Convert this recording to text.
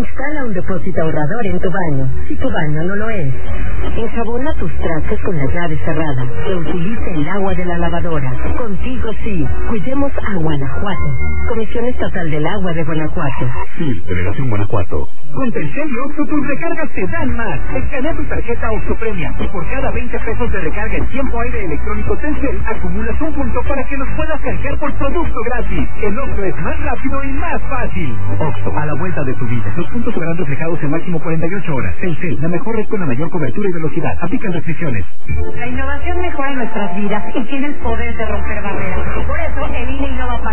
Instala un depósito ahorrador en tu baño, si tu baño no lo es. Enjabona tus trastes con la llave cerrada. Reutiliza el agua de la lavadora. Contigo sí. Cuidemos a Guanajuato. Comisión Estatal del Agua de Guanajuato. Sí, Federación Guanajuato. Con Telcel y Oxxo tus recargas te dan más. Escanea tu tarjeta Oxxo Premia y por cada 20 pesos de recarga en tiempo aire electrónico Telcel acumulas un punto para que los puedas canjear por producto gratis. El Oxxo es más rápido y más fácil. Oxxo, a la vuelta de tu vida. Los puntos se verán reflejados en máximo 48 horas. Telcel, la mejor red con la mayor cobertura y velocidad. Aplican restricciones. La innovación mejora nuestras vidas y tiene el poder de romper barreras. Por eso, el INE innova